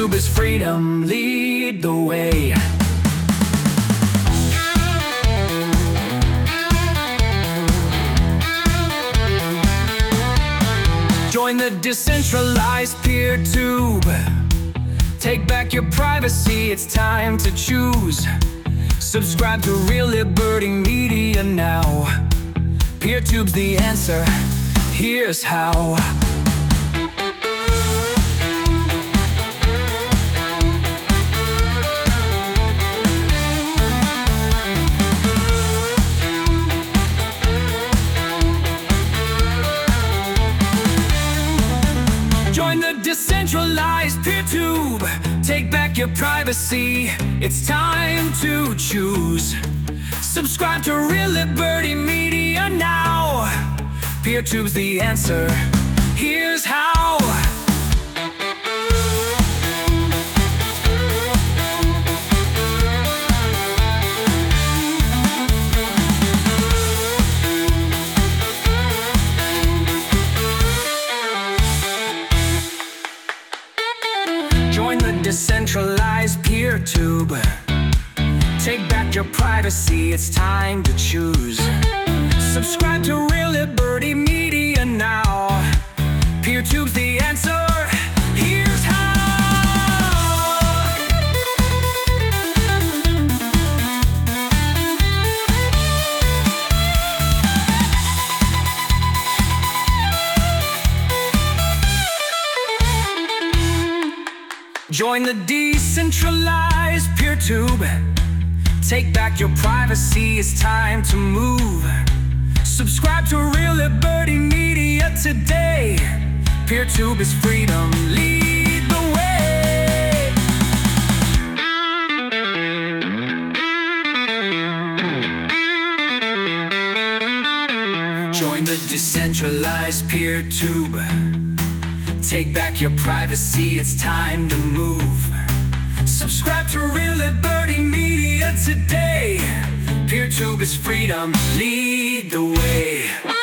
PeerTube is freedom, lead the way. Join the decentralized PeerTube. Take back your privacy, it's time to choose. Subscribe to Real Liberty Media now. PeerTube's the answer, here's how. Join the decentralized PeerTube. Take back your privacy, it's time to choose. Subscribe to Real Liberty Media now. PeerTube's the answer, here's how. Join the decentralized PeerTube. Take back your privacy, it's time to choose. Subscribe to Real Liberty Media now. PeerTube's the answer, here's how. Join the decentralized PeerTube. Take back your privacy, it's time to move. Subscribe to Real Liberty Media today. PeerTube is freedom, lead the way. Join the decentralized PeerTube. Take back your privacy, it's time to move. Subscribe to Real Liberty Media today. PeerTube is freedom, lead the way.